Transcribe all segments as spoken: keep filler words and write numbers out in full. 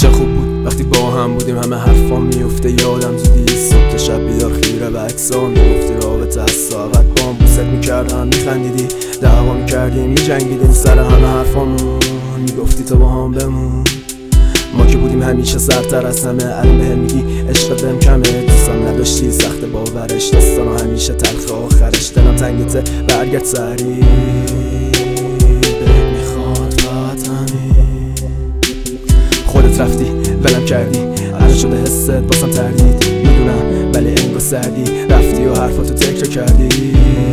چه خوب بود وقتی با هم بودیم، همه حرفا میفته یادم زودی. صبح تا شب بیدار خیره و اکسا میگفتی رابطه از ساعت با هم بوست میکردم میخندیدی، دعوا میکردیم میجنگیدیم سر همه حرفامون، میگفتی تو با هم بمون. ما که بودیم همیشه سرتر از همه، الان بهم میگی عشق بهم کمه. دوستم نداشتی سخت باورش، داستانا همیشه تلخ آخرش. دلم تنگته برگرد سریع، بهت میخواد فقط همین. خودت رفتی ولم کردی، الان شده حست بازم تردید. میدونم ولی انگار سردی، رفتی و حرفاتو تکرار کردی.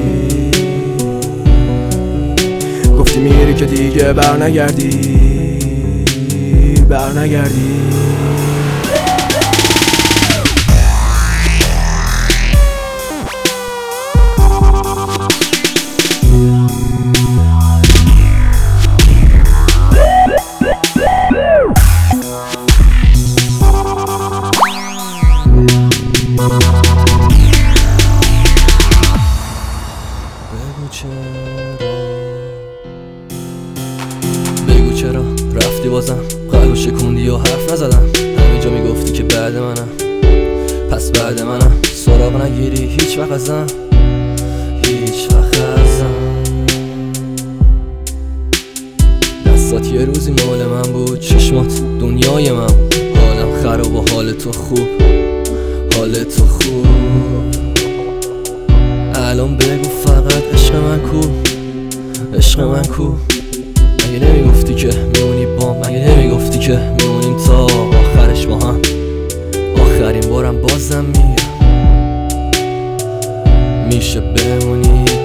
گفتی میری که دیگه برنگردی برنگردی. بگو چرا بگو چرا رفتی بازم، قلبو شکوندی و حرف نزدم. همینجا میگفتی که بعد منم، پس بعد منم سراغ نگیری هیچ وقت ازم، هیچ وقت ازم. دستات یه روزی مال من بود، چشمات دنیای من. حالم خراب و حال تو خوب، حال تو خوب. الان بگو فقط عشق من کو، عشق من کو. مگه نمیگفتی که میمونی با من، مگه نمیگفتی که میمونیم تا آخرش با هم. آخرین بارم بازم میگم میشه بمونی